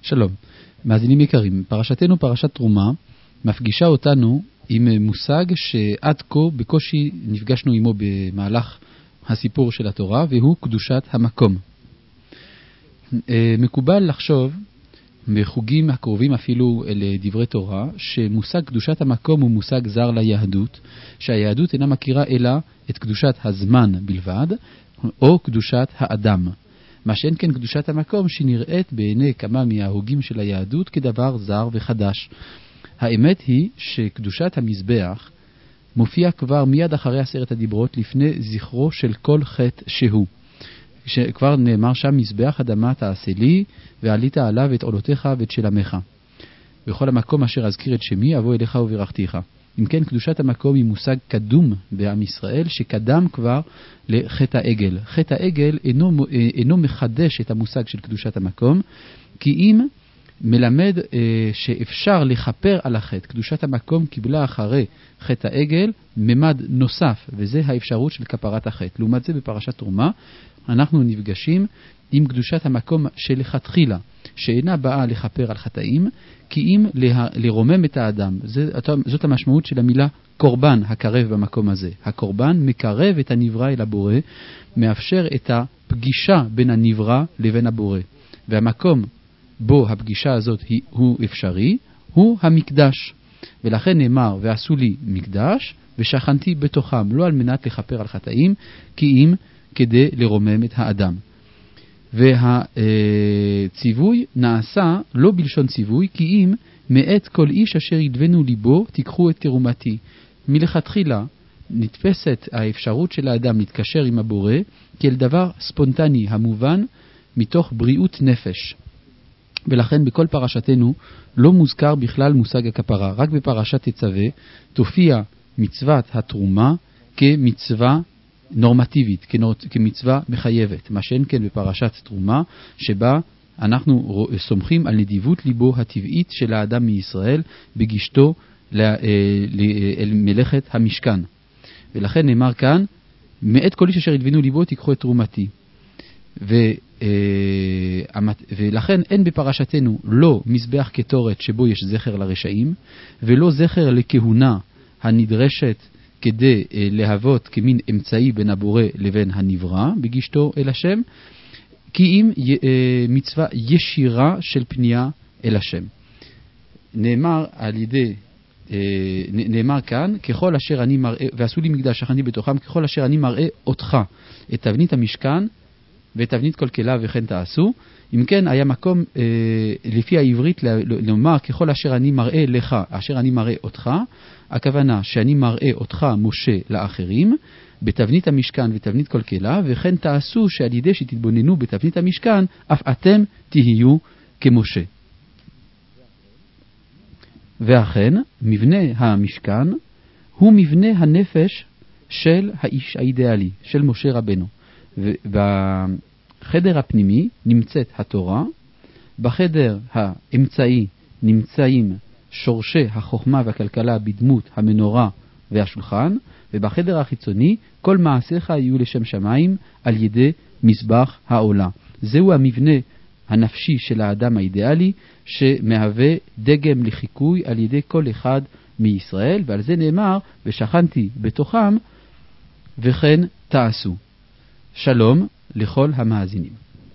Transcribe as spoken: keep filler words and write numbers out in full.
שלום, מאזינים יקרים, פרשתנו פרשת תרומה מפגישה אותנו עם מושג שעד כה בקושי נפגשנו עמו במהלך הסיפור של התורה, והוא קדושת המקום. מקובל לחשוב בחוגים הקרובים אפילו לדברי תורה שמושג קדושת המקום הוא מושג זר ליהדות, שהיהדות אינה מכירה אלא את קדושת הזמן בלבד או קדושת האדם. מה שאין כן קדושת המקום שנראית בעיני כמה מההוגים של היהדות כדבר זר וחדש. האמת היא שקדושת המזבח מופיע כבר מיד אחרי עשרת הדיברות לפני זכרו של כל חטא שהוא. שכבר נאמר שם מזבח אדמה תעשה לי ועלית עליו את עולותיך ואת שלמך. בכל המקום אשר אזכיר את שמי אבוא אליך וברכתיך. אם כן, קדושת המקום היא מושג קדום בעם ישראל שקדם כבר לחטא העגל. חטא העגל אינו, אינו מחדש את המושג של קדושת המקום, כי אם מלמד אה, שאפשר לחפר על החטא. קדושת המקום קיבלה אחרי חטא העגל ממד נוסף, וזה האפשרות של כפרת החטא. לעומת זה בפרשת תרומה אנחנו נפגשים עם קדושת המקום שלכתחילה, שאינה באה לחפר על חטאים, כי אם לה, לרומם את האדם. זאת, זאת המשמעות של המילה קורבן הקרב במקום הזה. הקורבן מקרב את הנברא אל הבורא, מאפשר את הפגישה בין הנברא לבין הבורא. והמקום בו הפגישה הזאת היא, הוא אפשרי, הוא המקדש. ולכן נאמר, ועשו לי מקדש, ושכנתי בתוכם, לא על מנת לחפר על חטאים, כי אם כדי לרומם את האדם. והציווי נעשה לא בלשון ציווי, כי אם מאת כל איש אשר ידבנו ליבו תיקחו את תרומתי. מלכתחילה נתפסת האפשרות של האדם להתקשר עם הבורא כאל דבר ספונטני המובן מתוך בריאות נפש. ולכן בכל פרשתנו לא מוזכר בכלל מושג הכפרה. רק בפרשת תצווה תופיע מצוות התרומה כמצווה נורמטיבית, כמצווה מחייבת. מה שאין כן בפרשת תרומה, שבה אנחנו סומכים על נדיבות ליבו הטבעית של האדם מישראל בגישתו אל מלאכת המשכן. ולכן נאמר כאן, מאת כל איש אשר ידבנו ליבו תיקחו את תרומתי. ו, ולכן אין בפרשתנו לא מזבח קטורת שבו יש זכר לרשעים, ולא זכר לכהונה הנדרשת כדי להוות כמין אמצעי בין הבורא לבין הנברא בגישתו אל השם, כי אם מצווה ישירה של פנייה אל השם. נאמר על ידי, נאמר כאן, ככל אשר אני מראה, ועשו לי מקדש שכנתי בתוכם, ככל אשר אני מראה אותך, את תבנית המשכן ואת תבנית כל כליו וכן תעשו. אם כן, היה מקום אה, לפי העברית לומר ככל אשר אני מראה לך, אשר אני מראה אותך, הכוונה שאני מראה אותך משה לאחרים, בתבנית המשכן ותבנית כל כליו, וכן תעשו שעל ידי שתתבוננו בתבנית המשכן, אף אתם תהיו כמשה. ואכן, מבנה המשכן הוא מבנה הנפש של האיש האידיאלי, של משה רבנו. ובחדר הפנימי נמצאת התורה, בחדר האמצעי נמצאים שורשי החוכמה והכלכלה בדמות המנורה והשולחן, ובחדר החיצוני כל מעשיך יהיו לשם שמיים על ידי מזבח העולה. זהו המבנה הנפשי של האדם האידיאלי שמהווה דגם לחיקוי על ידי כל אחד מישראל, ועל זה נאמר ושכנתי בתוכם וכן תעשו. שלום לכל המאזינים.